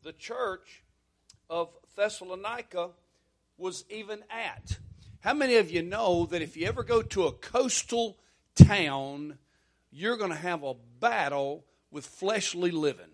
the church of Thessalonica was even at. How many of you know that if you ever go to a coastal town, you're going to have a battle with fleshly living?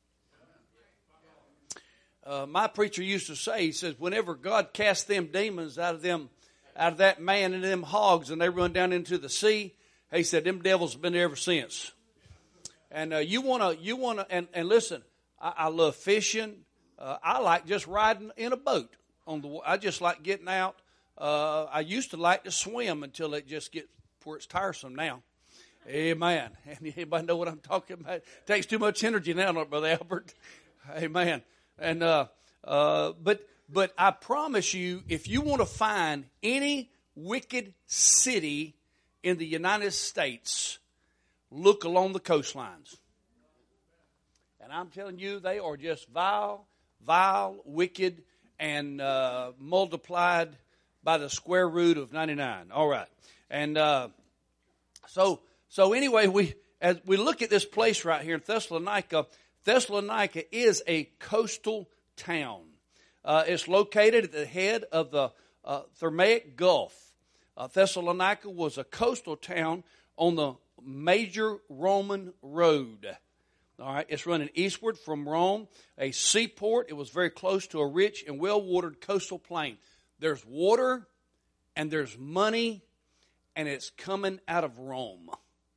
My preacher used to say, he says, whenever God cast them demons out of that man and them hogs, and they run down into the sea, he said, them devils have been there ever since. And you wanna, and listen, I love fishing. I like just riding in a boat on the. I just like getting out. I used to like to swim until it just gets where it's tiresome now. Amen. And anybody know what I'm talking about? It takes too much energy now, don't it, Brother Albert? Amen. And but I promise you, if you want to find any wicked city in the United States, look along the coastlines. And I'm telling you, they are just vile, wicked, and multiplied by the square root of 99. All right. And so anyway, as we look at this place right here in Thessalonica, Thessalonica is a coastal town. It's located at the head of the Thermaic Gulf. Thessalonica was a coastal town on the major Roman road. All right, it's running eastward from Rome, a seaport. It was very close to a rich and well-watered coastal plain. There's water and there's money, and it's coming out of Rome.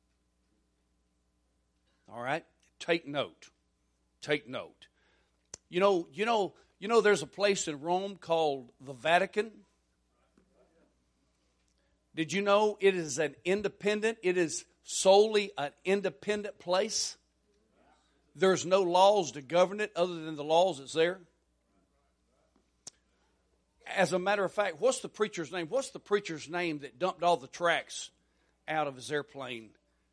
All right, take note. Take note. You know. There's a place in Rome called the Vatican. Did you know it is an independent? It is solely an independent place. There's no laws to govern it other than the laws that's there. As a matter of fact, what's the preacher's name? What's the preacher's name that dumped all the tracks out of his airplane?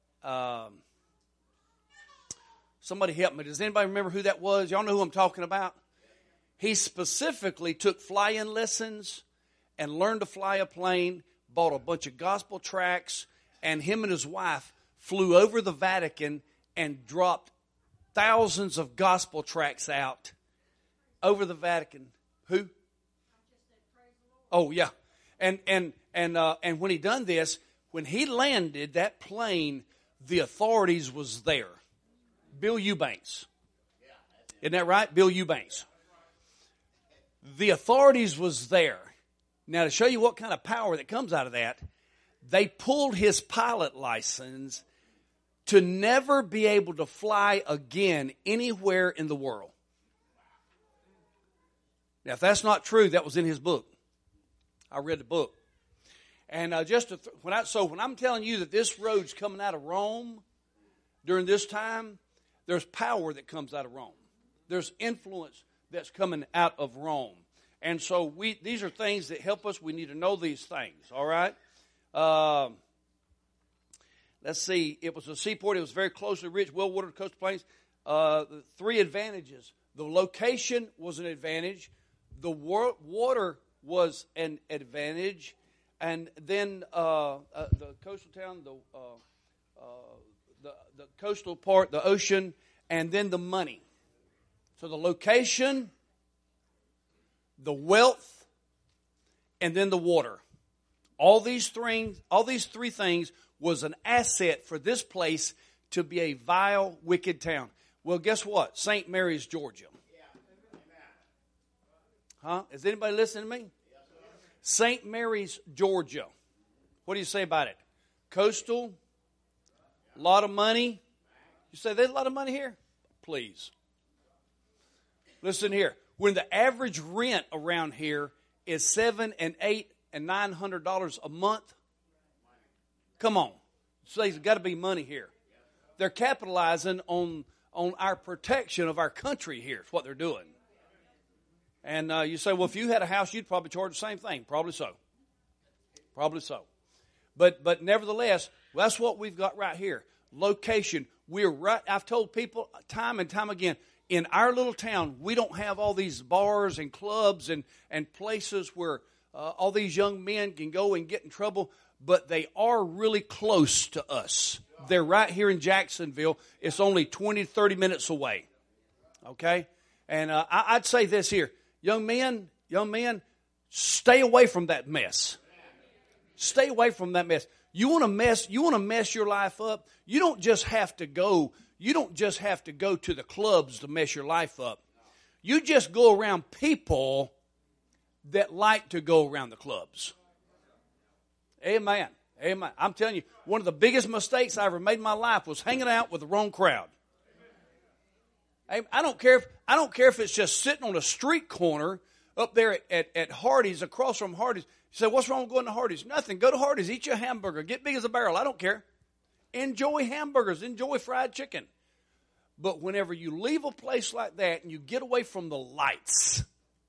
Somebody help me. Does anybody remember who that was? Y'all know who I'm talking about? He specifically took flying lessons and learned to fly a plane, bought a bunch of gospel tracts, and him and his wife flew over the Vatican and dropped thousands of gospel tracts out over the Vatican. Who? Oh, yeah. And when he done this, when he landed that plane, the authorities was there. Bill Eubanks. Isn't that right? Bill Eubanks. The authorities was there. Now, to show you what kind of power that comes out of that, they pulled his pilot license to never be able to fly again anywhere in the world. Now, if that's not true, that was in his book. I read the book. And when I'm telling you that this road's coming out of Rome during this time, there's power that comes out of Rome. There's influence that's coming out of Rome. And so these are things that help us. We need to know these things, all right? Let's see. It was a seaport. It was very closely rich, well-watered coastal plains. 3 advantages. The location was an advantage. The water was an advantage. And then the coastal town, the coastal part, the ocean, and then the money. So the location, the wealth, and then the water. All these three things was an asset for this place to be a vile, wicked town. Well, guess what? St. Mary's, Georgia. Huh? Is anybody listening to me? St. Mary's, Georgia. What do you say about it? Coastal, a lot of money. You say there's a lot of money here? Please. Listen here. When the average rent around here is $700 and $800 and $900 a month, come on. So there's got to be money here. They're capitalizing on our protection of our country here. It's what they're doing. And you say, well, if you had a house, you'd probably charge the same thing. Probably so. Probably so. But nevertheless, that's what we've got right here. Location. We're right. I've told people time and time again, in our little town, we don't have all these bars and clubs and places where all these young men can go and get in trouble, but they are really close to us. They're right here in Jacksonville. It's only 20, 30 minutes away. Okay? And I'd say this here. Young men, stay away from that mess. Stay away from that mess. You want to mess your life up? You don't just have to go to the clubs to mess your life up. You just go around people that like to go around the clubs. Amen. Amen. I'm telling you, one of the biggest mistakes I ever made in my life was hanging out with the wrong crowd. I don't care if it's just sitting on a street corner up there at Hardee's, across from Hardee's. You say, what's wrong with going to Hardee's? Nothing. Go to Hardee's, eat your hamburger, get big as a barrel. I don't care. Enjoy hamburgers, enjoy fried chicken. But whenever you leave a place like that and you get away from the lights,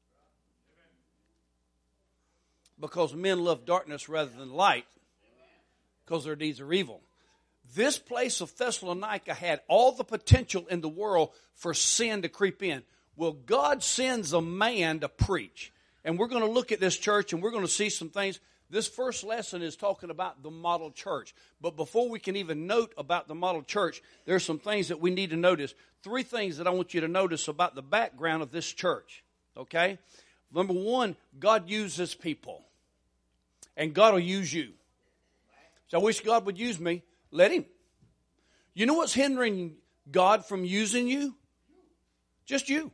because men love darkness rather than light, because their deeds are evil. This place of Thessalonica had all the potential in the world for sin to creep in. Well, God sends a man to preach. And we're going to look at this church and we're going to see some things. This first lesson is talking about the model church. But before we can even note about the model church, there's some things that we need to notice. 3 things that I want you to notice about the background of this church. Okay? Number 1, God uses people. And God will use you. So I wish God would use me. Let Him. You know what's hindering God from using you? Just you.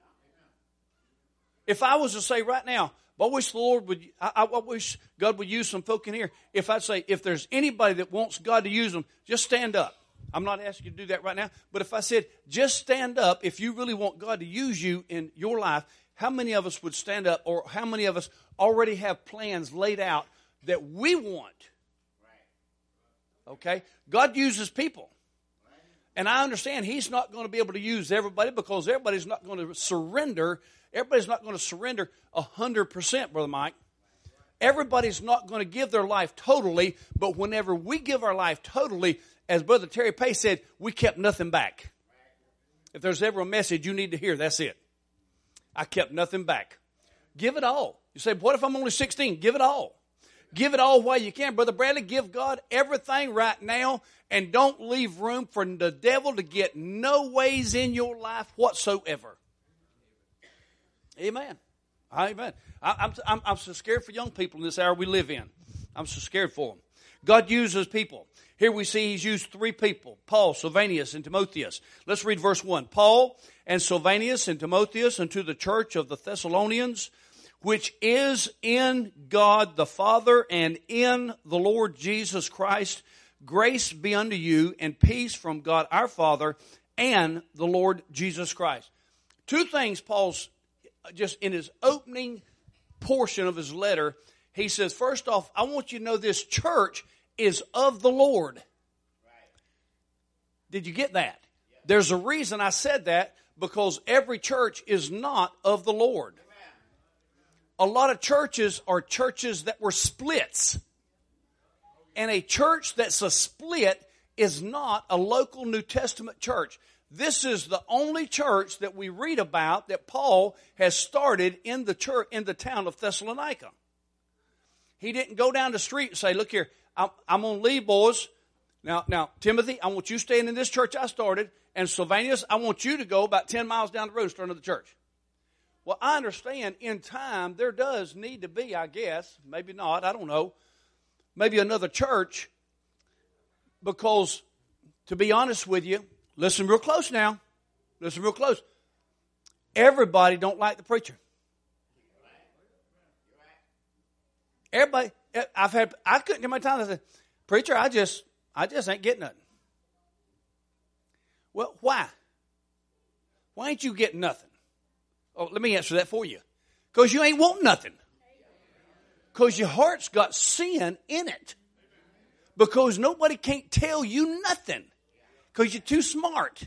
If I was to say right now, I wish the Lord would, I wish God would use some folk in here. If I'd say, if there's anybody that wants God to use them, just stand up. I'm not asking you to do that right now. But if I said, just stand up, if you really want God to use you in your life, how many of us would stand up, or how many of us already have plans laid out that we want? Okay? God uses people. And I understand He's not going to be able to use everybody because everybody's not going to surrender. Everybody's not going to surrender 100%, Brother Mike. Everybody's not going to give their life totally, but whenever we give our life totally, as Brother Terry Pace said, we kept nothing back. If there's ever a message you need to hear, that's it. I kept nothing back. Give it all. You say, what if I'm only 16? Give it all. Give it all while you can. Brother Bradley, give God everything right now, and don't leave room for the devil to get no ways in your life whatsoever. Amen. Amen. I'm so scared for young people in this hour we live in. I'm so scared for them. God uses people. Here we see He's used 3 people, Paul, Silvanus, and Timotheus. Let's read verse 1. Paul and Silvanus and Timotheus unto the church of the Thessalonians, which is in God the Father and in the Lord Jesus Christ, grace be unto you and peace from God our Father and the Lord Jesus Christ. 2 things Paul's just in his opening portion of his letter, he says, first off, I want you to know this church is of the Lord. Right. Did you get that? Yeah. There's a reason I said that, because every church is not of the Lord. Amen. A lot of churches are churches that were splits. And a church that's a split is not a local New Testament church. This is the only church that we read about that Paul has started in the church in the town of Thessalonica. He didn't go down the street and say, look here, I'm going to leave, boys. Now, Timothy, I want you staying in this church I started. And Silvanus, I want you to go about 10 miles down the road and start another church. Well, I understand in time there does need to be, I guess, maybe not, I don't know, maybe another church. Because, to be honest with you, listen real close now. Listen real close. Everybody don't like the preacher. Everybody, I couldn't get my time. I said, preacher, I just ain't getting nothing. Well, why? Why ain't you getting nothing? Oh, let me answer that for you. Because you ain't wanting nothing. Because your heart's got sin in it. Because nobody can't tell you nothing. Because you're too smart.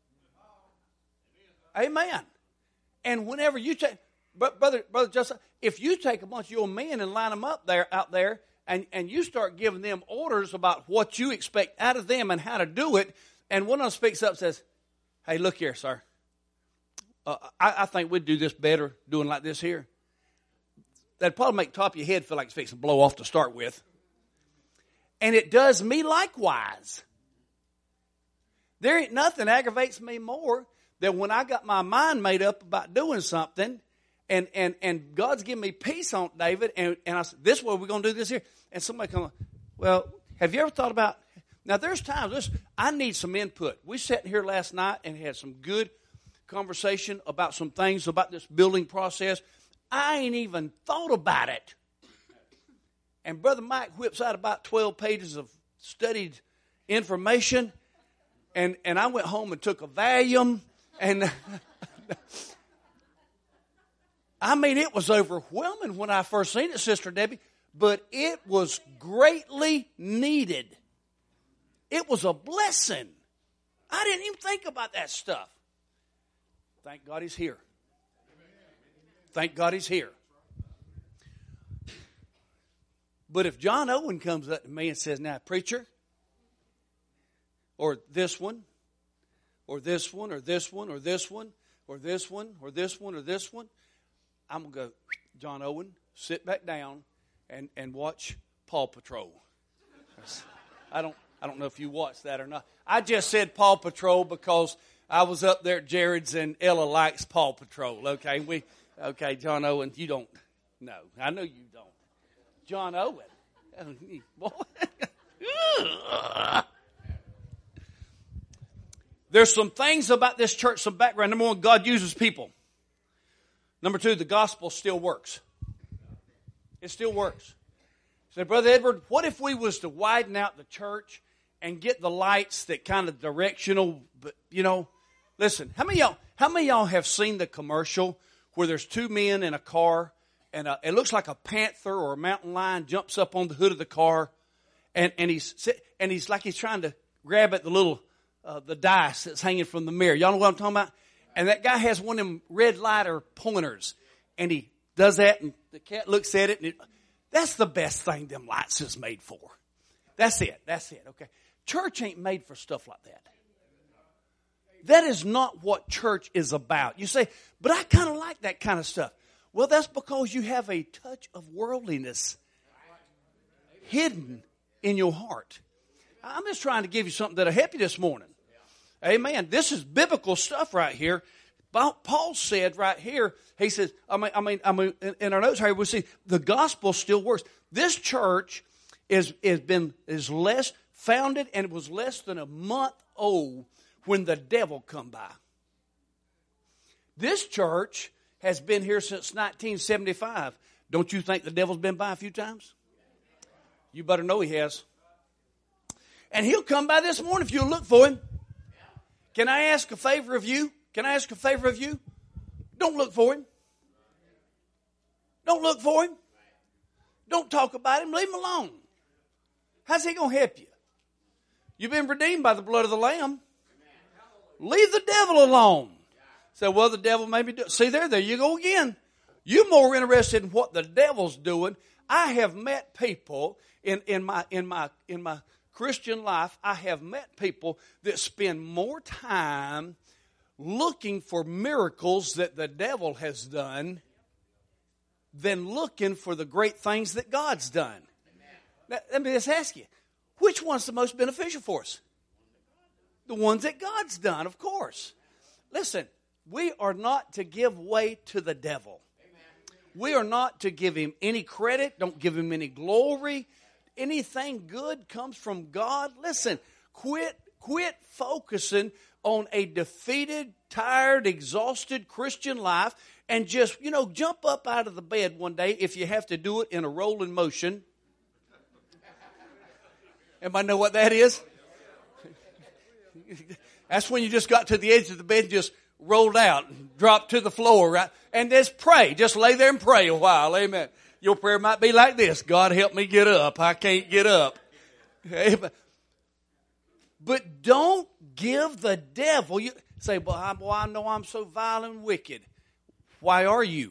Amen. And whenever you take, brother Justin, if you take a bunch of your men and line them up out there, and you start giving them orders about what you expect out of them and how to do it, and one of them speaks up and says, hey, look here, sir. I think we'd do this better doing like this here. That'd probably make the top of your head feel like it's fixing to blow off to start with. And it does me likewise. There ain't nothing aggravates me more that when I got my mind made up about doing something, and God's given me peace on it, David, and I said, this way we're going to do this here. And somebody come, well, have you ever thought about, now there's times, I need some input. We sat here last night and had some good conversation about some things about this building process. I ain't even thought about it. And Brother Mike whips out about 12 pages of studied information, and I went home and took a Valium, and I mean, it was overwhelming when I first seen it, Sister Debbie, but it was greatly needed. It was a blessing. I didn't even think about that stuff. Thank God he's here. Thank God he's here. But if John Owen comes up to me and says, now, preacher, or this one, or this one, or this one, or this one, or this one, or this one, or this one, I'm going to go, John Owen, sit back down and watch Paw Patrol. I don't know if you watched that or not. I just said Paw Patrol because I was up there at Jared's and Ella likes Paw Patrol. Okay, John Owen, you don't know. I know you don't. John Owen. There's some things about this church, some background. Number one, God uses people. Number two, the gospel still works. It still works. So, Brother Edward, what if we was to widen out the church and get the lights that kind of directional, but listen, how many of y'all have seen the commercial where there's two men in a car and it looks like a panther or a mountain lion jumps up on the hood of the car and he's like he's trying to grab at the little the dice that's hanging from the mirror. Y'all know what I'm talking about? And that guy has one of them red lighter pointers and he does that and the cat looks at it and that's the best thing them lights is made for. That's it. Okay. Church ain't made for stuff like that. That is not what church is about. You say, but I kind of like that kind of stuff. Well, that's because you have a touch of worldliness hidden in your heart. I'm just trying to give you something that'll help you this morning. Amen. This is biblical stuff right here. Paul said right here, he says, I mean, in our notes here, we see the gospel still works. This church is less founded, and it was less than a month old when the devil come by. This church has been here since 1975. Don't you think the devil's been by a few times? You better know he has. And he'll come by this morning if you'll look for him. Can I ask a favor of you? Don't look for him. Don't look for him. Don't talk about him. Leave him alone. How's he going to help you? You've been redeemed by the blood of the Lamb. Leave the devil alone. Say, well, the devil made me do it. See, there you go again. You're more interested in what the devil's doing. I have met people in my Christian life. I have met people that spend more time looking for miracles that the devil has done than looking for the great things that God's done. Now, let me just ask you, which one's the most beneficial for us? The ones that God's done, of course. Listen, we are not to give way to the devil. We are not to give him any credit. Don't give him any glory. Anything good comes from God. Listen, quit focusing on a defeated, tired, exhausted Christian life and just, jump up out of the bed one day if you have to do it in a rolling motion. Everybody know what that is? That's when you just got to the edge of the bed and just rolled out and dropped to the floor, right? And just pray. Just lay there and pray a while. Amen. Your prayer might be like this. God, help me get up. I can't get up. Amen. But don't give the devil. You say, well, I know I'm so vile and wicked. Why are you?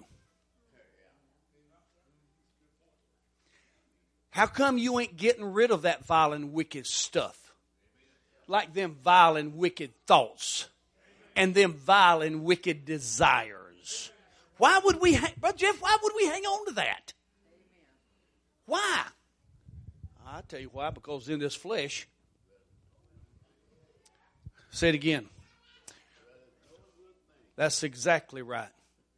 How come you ain't getting rid of that vile and wicked stuff? Like them vile and wicked thoughts and them vile and wicked desires. Why would we, Brother Jeff, why would we hang on to that? Why? I'll tell you why, because in this flesh, say it again. That's exactly right.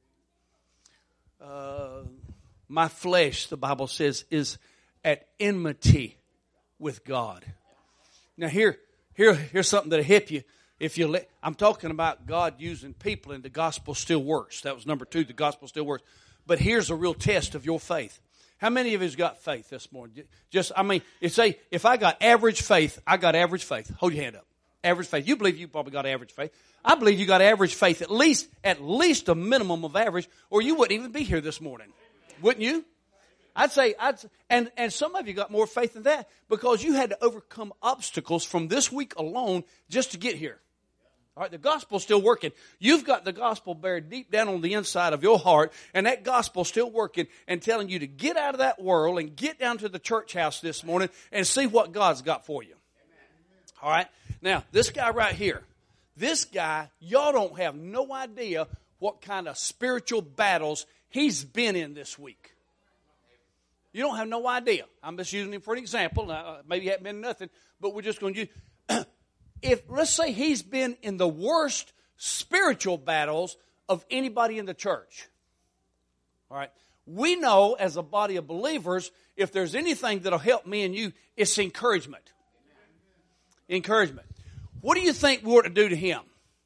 My flesh, the Bible says, is at enmity with God. Now here's something that'll hit you. I'm talking about God using people, and the gospel still works. That was number 2. The gospel still works. But here's a real test of your faith. How many of you's got faith this morning? If I got average faith, I got average faith. Hold your hand up. Average faith. You believe you probably got average faith. I believe you got average faith, at least a minimum of average, or you wouldn't even be here this morning. Wouldn't you? And some of you got more faith than that because you had to overcome obstacles from this week alone just to get here. All right, the gospel's still working. You've got the gospel buried deep down on the inside of your heart, and that gospel's still working and telling you to get out of that world and get down to the church house this morning and see what God's got for you. All right? Now, this guy right here, y'all don't have no idea what kind of spiritual battles he's been in this week. You don't have no idea. I'm just using him for an example. Now, maybe it hasn't been nothing, but we're just going to use. Let's say he's been in the worst spiritual battles of anybody in the church. All right. We know as a body of believers, if there's anything that'll help me and you, it's encouragement. Encouragement. What do you think we ought to do to him?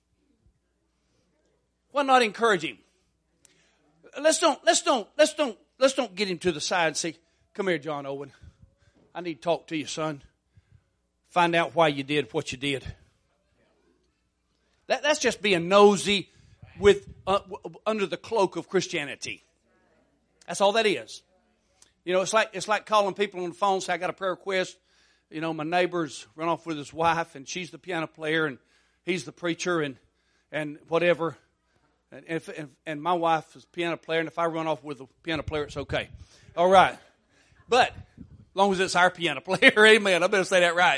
Why not encourage him? Let's don't get him to the side and say, "Come here, John Owen. I need to talk to you, son. Find out why you did what you did." That's just being nosy with under the cloak of Christianity. That's all that is. You know, it's like calling people on the phone, say, "I got a prayer request." You know, my neighbor's run off with his wife, and she's the piano player, and he's the preacher, and whatever. And my wife is a piano player, and if I run off with a piano player, it's okay. All right. But as long as it's our piano player, amen. I better say that right.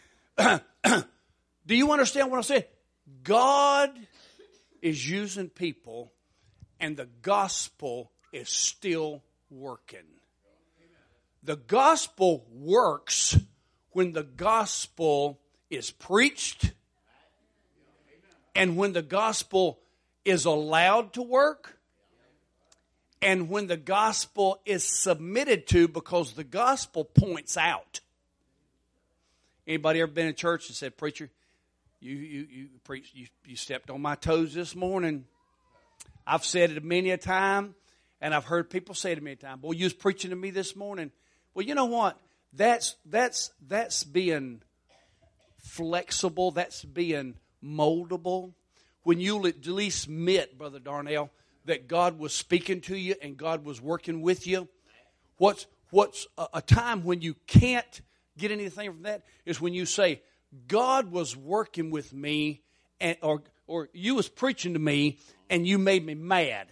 Do you understand what I'm saying? God is using people, and the gospel is still working. The gospel works when the gospel is preached and when the gospel is allowed to work and when the gospel is submitted to, because the gospel points out. Anybody ever been in church and said, "Preacher, you preached, you stepped on my toes this morning"? I've said it many a time, and I've heard people say it many times, "Boy, you was preaching to me this morning." Well, you know what? That's being flexible. That's being moldable. When you at least admit, Brother Darnell, that God was speaking to you and God was working with you. What's a time when you can't get anything from that is when you say, "God was working with me," and or "You was preaching to me and you made me mad."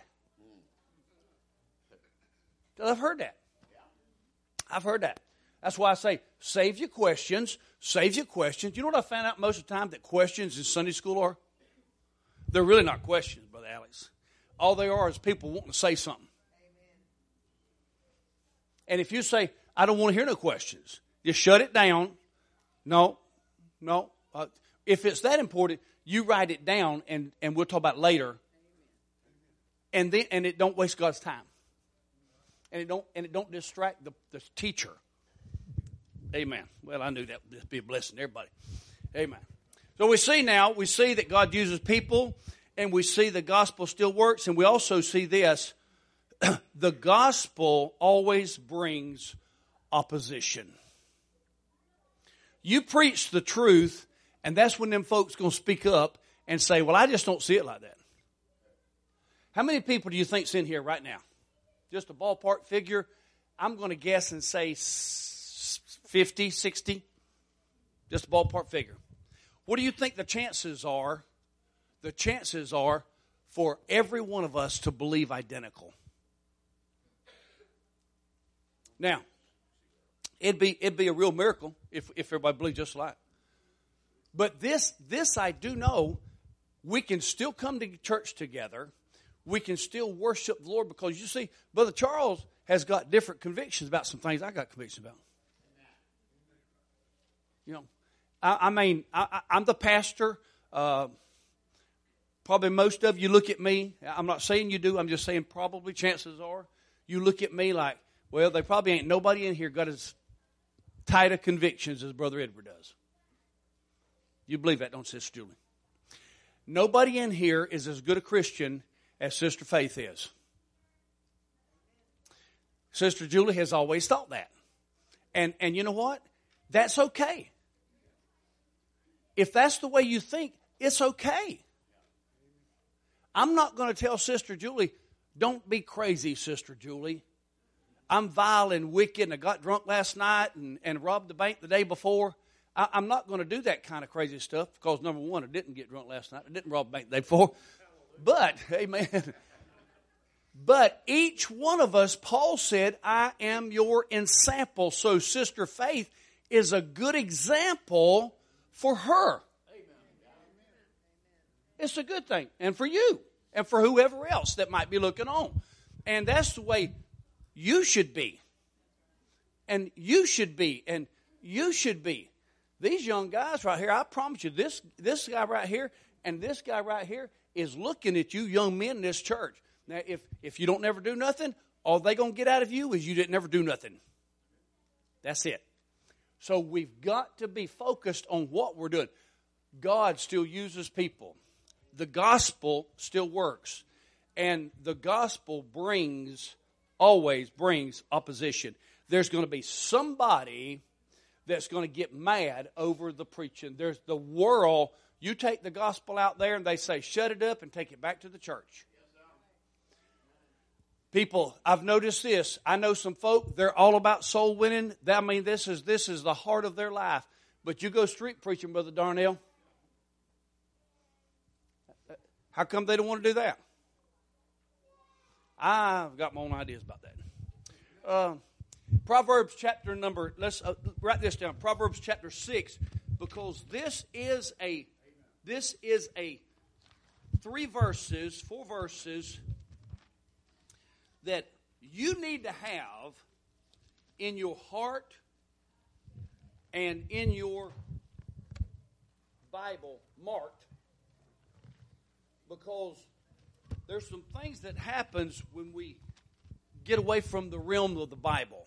I've heard that. I've heard that. That's why I say, save your questions. Save your questions. You know what I found out most of the time that questions in Sunday school are? They're really not questions, Brother Alex. All they are is people wanting to say something. And if you say, "I don't want to hear no questions," just shut it down. No. If it's that important, you write it down, and we'll talk about it later. And it don't waste God's time. And it don't distract the teacher. Amen. Well, I knew that would be a blessing to everybody. Amen. So we see that God uses people, and we see the gospel still works, and we also see this. The gospel always brings opposition. You preach the truth, and that's when them folks going to speak up and say, "Well, I just don't see it like that." How many people do you think's in here right now? Just a ballpark figure. I'm going to guess and say 50, 60. Just a ballpark figure. What do you think the chances are? The chances are for every one of us to believe identical. Now, it'd be a real miracle if everybody believed just like. But this I do know, we can still come to church together. We can still worship the Lord, because you see, Brother Charles has got different convictions about some things I got convictions about. You know, I'm the pastor. Probably most of you look at me. I'm not saying you do. I'm just saying probably chances are you look at me like, well, they probably ain't nobody in here got as tight of convictions as Brother Edward does. You believe that, don't Sister Julie? Nobody in here is as good a Christian as Sister Faith is. Sister Julie has always thought that. And you know what? That's okay. If that's the way you think, it's okay. I'm not going to tell Sister Julie, don't be crazy, Sister Julie. I'm vile and wicked and I got drunk last night and robbed the bank the day before. I'm not going to do that kind of crazy stuff because, number one, I didn't get drunk last night. I didn't rob the bank the day before. But, amen. But each one of us, Paul said, I am your ensample. So Sister Faith is a good example for her. It's a good thing. And for you. And for whoever else that might be looking on. And that's the way you should be. And you should be. And you should be. These young guys right here, I promise you, this guy right here and this guy right here is looking at you young men in this church. Now, if you don't never do nothing, all they going to get out of you is you didn't never do nothing. That's it. So we've got to be focused on what we're doing. God still uses people. The gospel still works. And the gospel always brings opposition. There's going to be somebody that's going to get mad over the preaching. There's the world. You take the gospel out there and they say, shut it up and take it back to the church. People, I've noticed this. I know some folk, they're all about soul winning. I mean, this is the heart of their life. But you go street preaching, Brother Darnell. How come they don't want to do that? I've got my own ideas about that. Proverbs chapter let's write this down. Proverbs chapter 6, because this is a 4 verses that you need to have in your heart and in your Bible marked, because there's some things that happens when we get away from the realm of the Bible.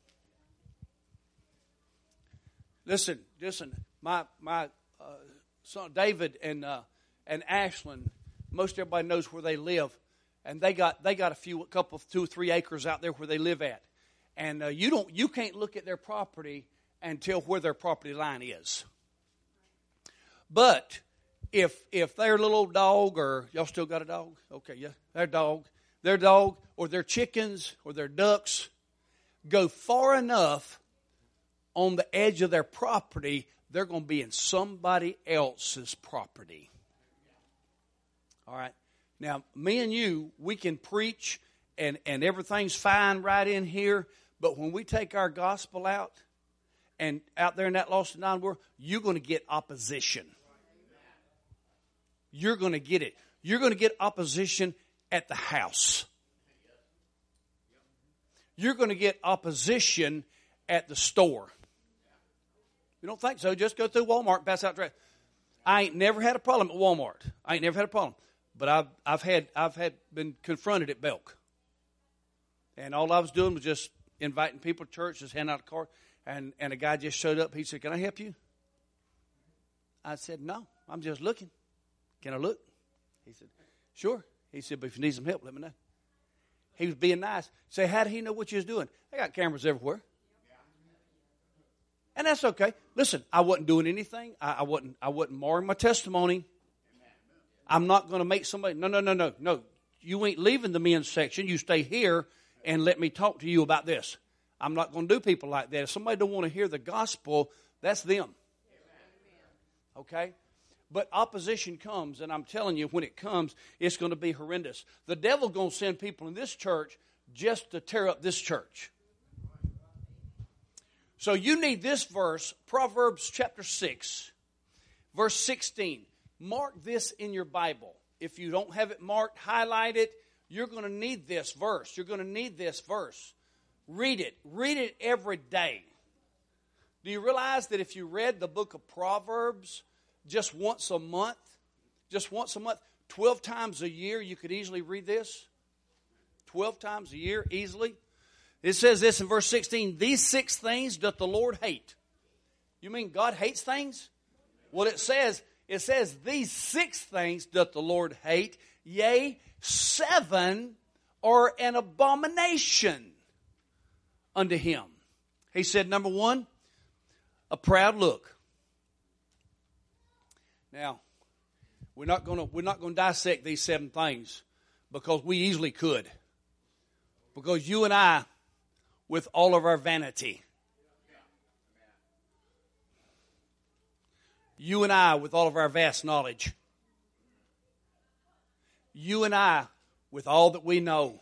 Listen. My son David and Ashlyn, most everybody knows where they live, and they got a 2 or 3 acres out there where they live at, and you can't look at their property until where their property line is. But if their little old dog, or y'all still got a dog? Okay, yeah, their dog, or their chickens, or their ducks go far enough on the edge of their property, they're going to be in somebody else's property. All right. Now, me and you, we can preach and everything's fine right in here, but when we take our gospel out and out there in that lost and dying world, you're going to get opposition. You're going to get it. You're going to get opposition at the house. You're going to get opposition at the store. You don't think so? Just go through Walmart and pass out trash. I ain't never had a problem at Walmart. I ain't never had a problem. But I've been confronted at Belk. And all I was doing was just inviting people to church, just handing out a card. And a guy just showed up. He said, "Can I help you?" I said, "No, I'm just looking. Can I look?" He said, "Sure." He said, "But if you need some help, let me know." He was being nice. Say, how did he know what you was doing? They got cameras everywhere. And that's okay. Listen, I wasn't doing anything. I wasn't marring my testimony. I'm not going to make somebody, no. You ain't leaving the men's section. You stay here and let me talk to you about this. I'm not going to do people like that. If somebody don't want to hear the gospel, that's them. Okay? But opposition comes, and I'm telling you, when it comes, it's going to be horrendous. The devil's going to send people in this church just to tear up this church. So you need this verse, Proverbs chapter 6, verse 16. Mark this in your Bible. If you don't have it marked, highlight it. You're going to need this verse. You're going to need this verse. Read it. Read it every day. Do you realize that if you read the book of Proverbs just once a month, 12 times a year, you could easily read this. 12 times a year, easily. It says this in verse 16, these 6 things doth the Lord hate. You mean God hates things? What it says, these 6 things doth the Lord hate, yea, 7 are an abomination unto him. He said, number 1, a proud look. Now, we're not going to dissect these 7 things because we easily could. Because you and I, with all of our vanity, you and I, with all of our vast knowledge, you and I, with all that we know,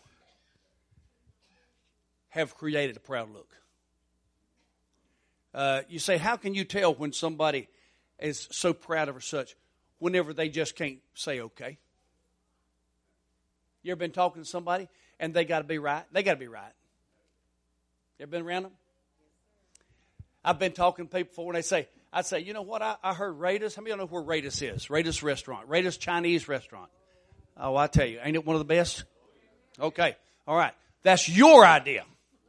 have created a proud look. You say, how can you tell when somebody is so proud of or such whenever they just can't say okay? You ever been talking to somebody and they got to be right? They got to be right. You ever been around them? I've been talking to people before and I'd say, you know what, I heard Raiders. How many of you know where Raiders is? Raiders restaurant. Raiders Chinese restaurant. Oh, I tell you, ain't it one of the best? Okay, all right. That's your idea.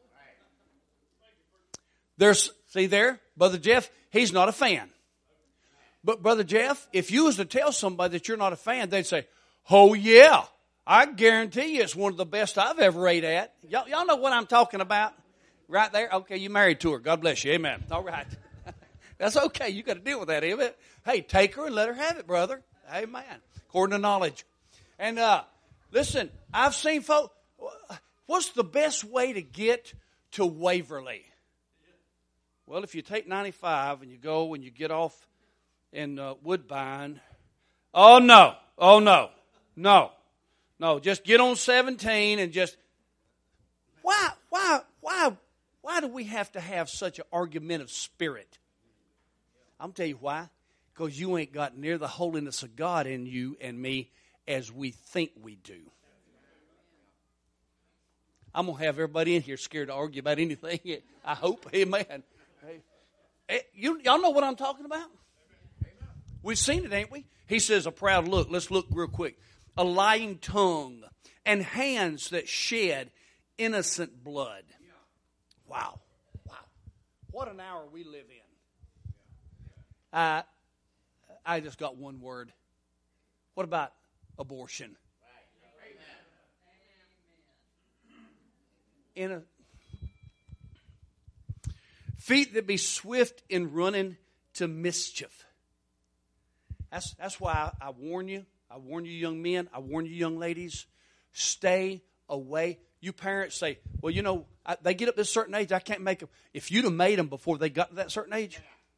See there, Brother Jeff, he's not a fan. But Brother Jeff, if you was to tell somebody that you're not a fan, they'd say, oh yeah, I guarantee you it's one of the best I've ever ate at. Y'all know what I'm talking about? Right there? Okay, you married to her. God bless you. Amen. All right. That's okay. You got to deal with that, amen. Hey, take her and let her have it, brother. Amen. According to knowledge. And listen, I've seen folks, what's the best way to get to Waverly? Well, if you take 95 and you go and you get off in Woodbine, oh no, just get on 17 and just, why do we have to have such an argumentative spirit? I'm tell you why. Because you ain't got near the holiness of God in you and me as we think we do. I'm going to have everybody in here scared to argue about anything. I hope. Amen. Y'all know what I'm talking about? We've seen it, ain't we? He says a proud look. Let's look real quick. A lying tongue and hands that shed innocent blood. Wow. What an hour we live in. I just got one word. What about abortion? Feet that be swift in running to mischief. That's why I warn you. I warn you young men. I warn you young ladies. Stay away. You parents say, well, you know, they get up to a certain age, I can't make them. If you'd have made them before they got to that certain age,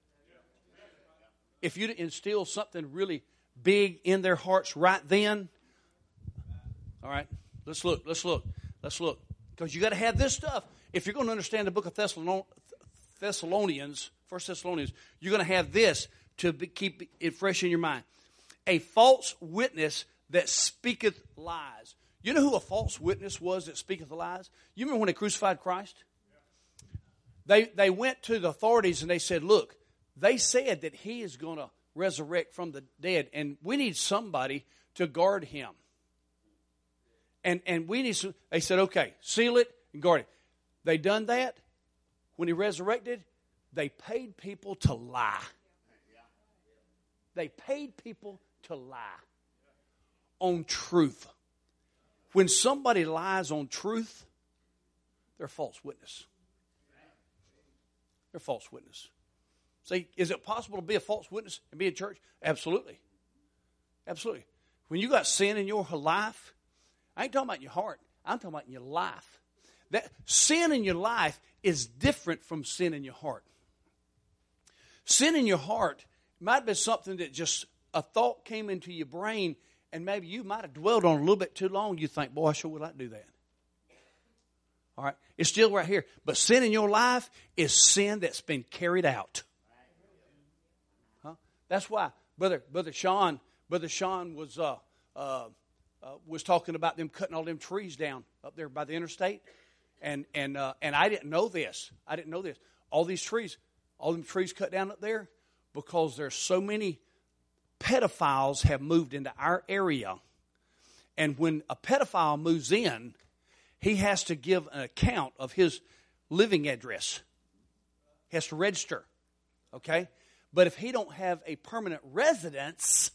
if you'd instill something really big in their hearts right then, all right, let's look. Because you got to have this stuff. If you're going to understand the book of Thessalonians, 1 Thessalonians, you're going to have this to keep it fresh in your mind. A false witness that speaketh lies. You know who a false witness was that speaketh lies? You remember when they crucified Christ? They went to the authorities and they said, look, they said that he is going to resurrect from the dead, and we need somebody to guard him. And we need they said, okay, seal it and guard it. They done that. When he resurrected, they paid people to lie. They paid people to lie on truth. When somebody lies on truth, they're a false witness. They're a false witness. See, is it possible to be a false witness and be in church? Absolutely. Absolutely. When you got sin in your life, I ain't talking about in your heart. I'm talking about in your life. That sin in your life is different from sin in your heart. Sin in your heart might be something that just a thought came into your brain, and maybe you might have dwelled on it a little bit too long. You think, boy, I sure would like to do that. All right? It's still right here. But sin in your life is sin that's been carried out. Huh? That's why Brother Sean was talking about them cutting all them trees down up there by the interstate. And I didn't know this. All these trees, all them trees cut down up there because there's so many pedophiles have moved into our area And when a pedophile moves in, he has to give an account of his living address. He has to register. Okay? But if he don't have a permanent residence,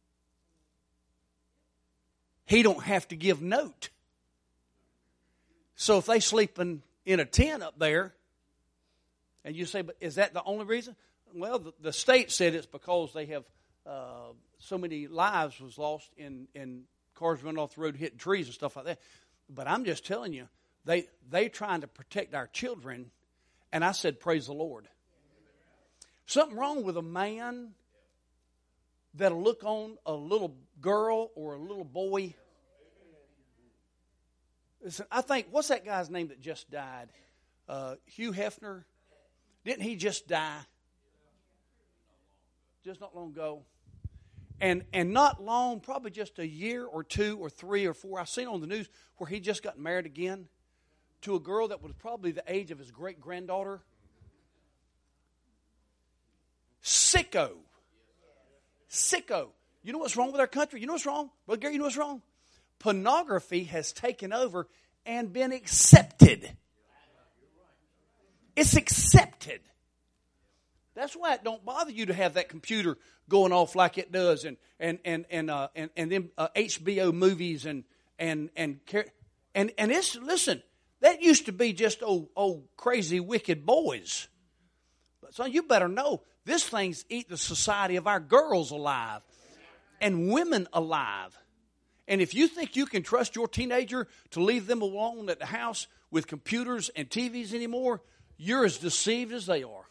he don't have to give note. So if they sleep in a tent up there, and you say, but is that the only reason? Well, the state said it's because they have so many lives was lost in cars running off the road, hitting trees and stuff like that. But I'm just telling you, they trying to protect our children, and I said, praise the Lord. Something wrong with a man that'll look on a little girl or a little boy. Listen, I think, what's that guy's name that just died? Hugh Hefner. Didn't he just die? Just not long ago. And not long, probably just a year or 2 or 3 or 4, I've seen on the news where he just got married again to a girl that was probably the age of his great-granddaughter. Sicko. Sicko. You know what's wrong with our country? You know what's wrong? Brother Gary, you know what's wrong? Pornography has taken over and been accepted. It's accepted. That's why it don't bother you to have that computer going off like it does, and then HBO movies and it's, listen, that used to be just old crazy wicked boys. But son, you better know this thing's eating the society of our girls alive and women alive. And if you think you can trust your teenager to leave them alone at the house with computers and TVs anymore, you're as deceived as they are.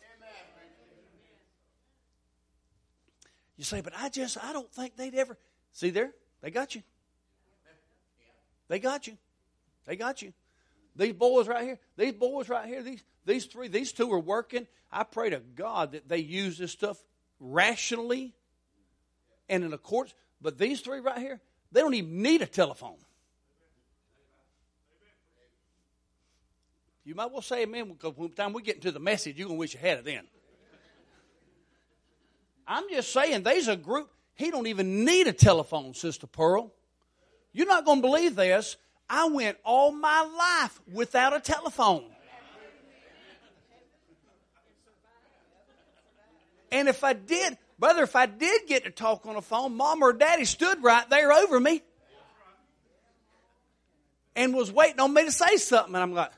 You say, but I don't think they'd ever. See there? They got you. They got you. They got you. These boys right here, these three, these two are working. I pray to God that they use this stuff rationally and in accordance. But these three right here, they don't even need a telephone. You might well say amen, because by the time we get into the message, you're going to wish you had it then. I'm just saying, there's a group, he don't even need a telephone, Sister Pearl. You're not going to believe this. I went all my life without a telephone. And if I did, brother, if I did get to talk on the phone, Mom or Daddy stood right there over me and was waiting on me to say something. And I'm like,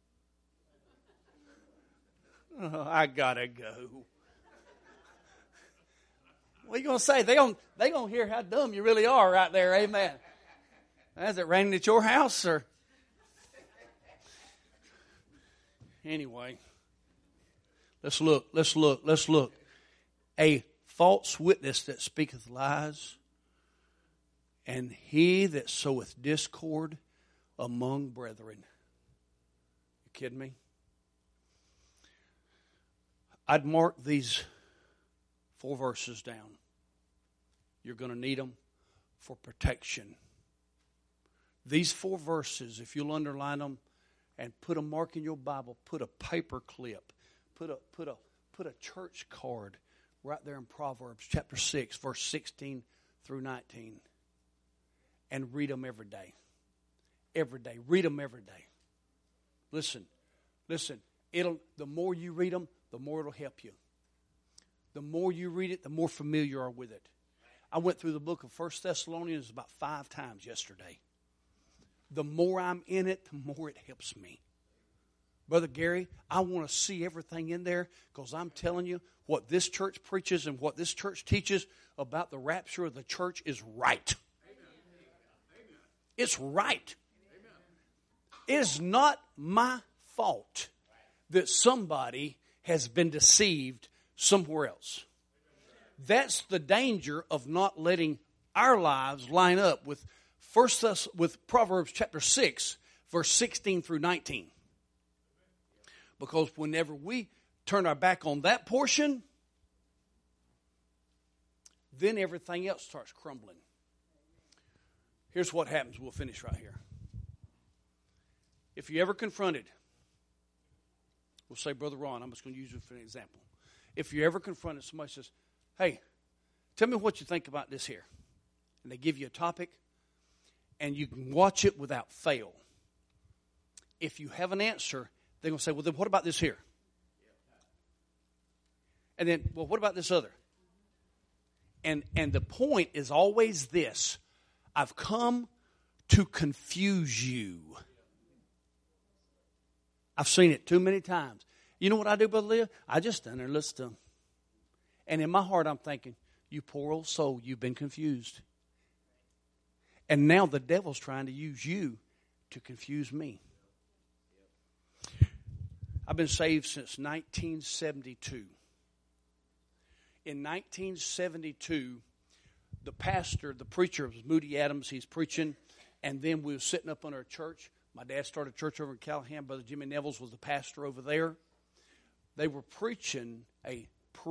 oh, I gotta go. What are you going to say? They're going to hear how dumb you really are right there. Amen. Is it raining at your house? Or anyway, let's look. A false witness that speaketh lies, and he that soweth discord among brethren. You kidding me? I'd mark these 4 verses down. You're going to need them for protection. These 4 verses, if you'll underline them and put a mark in your Bible, put a paper clip, put a church card right there in Proverbs chapter 6, verse 16 through 19, and read them every day. Every day. Read them every day. Listen. The more you read them, the more it'll help you. The more you read it, the more familiar you are with it. I went through the book of 1 Thessalonians about 5 times yesterday. The more I'm in it, the more it helps me. Brother Gary, I want to see everything in there, because I'm telling you, what this church preaches and what this church teaches about the rapture of the church is right. It's right. It is not my fault that somebody has been deceived somewhere else. That's the danger of not letting our lives line up with Proverbs chapter 6, verse 16 through 19. Because whenever we turn our back on that portion, then everything else starts crumbling. Here's what happens. We'll finish right here. If you ever confronted, we'll say, Brother Ron, I'm just going to use you for an example. If you ever confronted, somebody says, hey, tell me what you think about this here. And they give you a topic, and you can watch it without fail. If you have an answer, they're going to say, well, then what about this here? And then, well, what about this other? And the point is always this: I've come to confuse you. I've seen it too many times. You know what I do, Brother Leah? I just stand there and listen to them. And in my heart, I'm thinking, you poor old soul, you've been confused. And now the devil's trying to use you to confuse me. I've been saved since 1972. In 1972, the pastor, the preacher was Moody Adams. He's preaching, and then we were sitting up on our church. My dad started a church over in Callahan. Brother Jimmy Nevels was the pastor over there. They were preaching a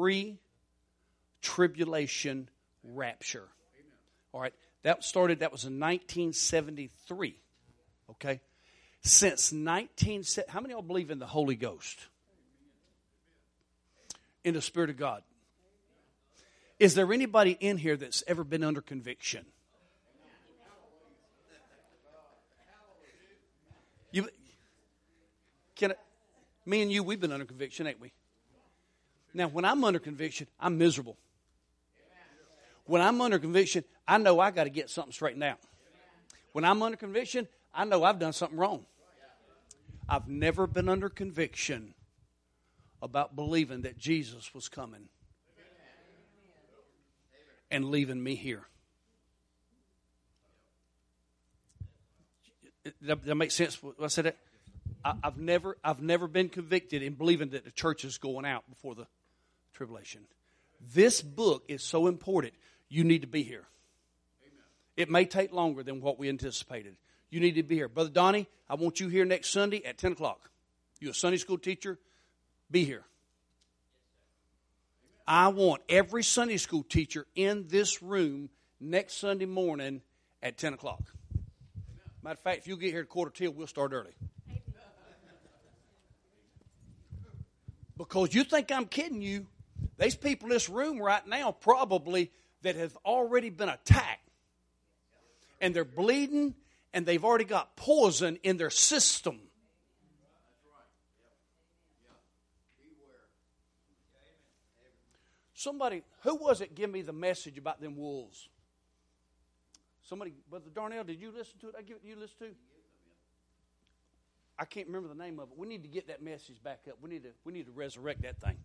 pre-tribulation rapture. All right, that was in 1973. Okay, since 1970, how many of y'all believe in the Holy Ghost? In the Spirit of God? Is there anybody in here that's ever been under conviction? Me and you, we've been under conviction, ain't we? Now, when I'm under conviction, I'm miserable. When I'm under conviction, I know I got to get something straightened out. When I'm under conviction, I know I've done something wrong. I've never been under conviction about believing that Jesus was coming and leaving me here. That makes sense when I said that? I've never been convicted in believing that the church is going out before the tribulation. This book is so important. You need to be here. Amen. It may take longer than what we anticipated. You need to be here. Brother Donnie, I want you here next Sunday at 10 o'clock. You're a Sunday school teacher. Be here. I want every Sunday school teacher in this room next Sunday morning at 10 o'clock. Matter of fact, if you get here at 1:45, we'll start early. Because you think I'm kidding you. There's people in this room right now probably that have already been attacked. And they're bleeding and they've already got poison in their system. Somebody, who was it give me the message about them wolves? Somebody, Brother Darnell, did you listen to it? I give it to you to listen to? I can't remember the name of it. We need to get that message back up. We need to resurrect that thing.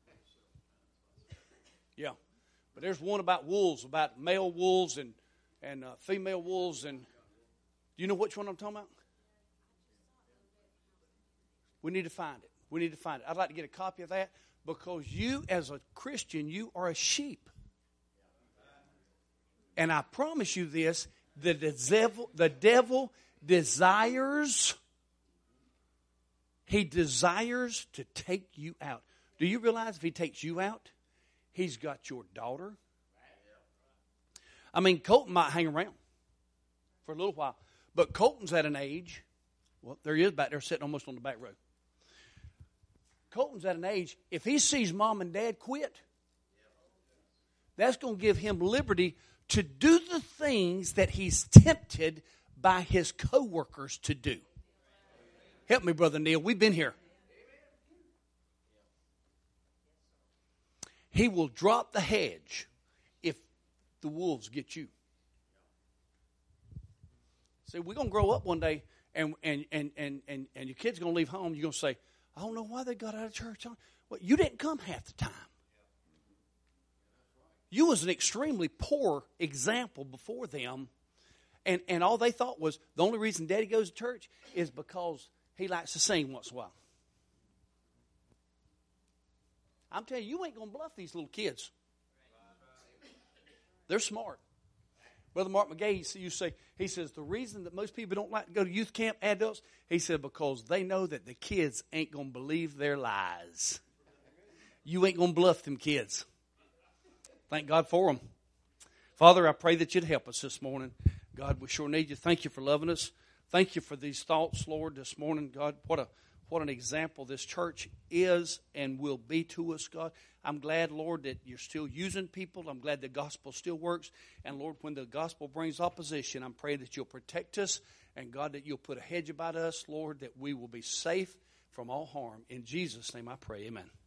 Yeah. But there's one about wolves, about male wolves and female wolves. And do you know which one I'm talking about? We need to find it. We need to find it. I'd like to get a copy of that because you, as a Christian, you are a sheep. And I promise you this, the devil desires... He desires to take you out. Do you realize if he takes you out, he's got your daughter? I mean, Colton might hang around for a little while. But Colton's at an age, well, there he is back there sitting almost on the back row. Colton's at an age, if he sees mom and dad quit, that's going to give him liberty to do the things that he's tempted by his coworkers to do. Help me, Brother Neil. We've been here. He will drop the hedge if the wolves get you. See, we're going to grow up one day, and your kid's going to leave home. You're going to say, I don't know why they got out of church. Well, you didn't come half the time. You was an extremely poor example before them, and all they thought was the only reason Daddy goes to church is because he likes to sing once in a while. I'm telling you, you ain't going to bluff these little kids. They're smart. Brother Mark McGay, he says, the reason that most people don't like to go to youth camp, adults, he said, because they know that the kids ain't going to believe their lies. You ain't going to bluff them kids. Thank God for them. Father, I pray that you'd help us this morning. God, we sure need you. Thank you for loving us. Thank you for these thoughts, Lord, this morning. God, what what an example this church is and will be to us, God. I'm glad, Lord, that you're still using people. I'm glad the gospel still works. And, Lord, when the gospel brings opposition, I'm praying that you'll protect us. And, God, that you'll put a hedge about us, Lord, that we will be safe from all harm. In Jesus' name I pray, amen.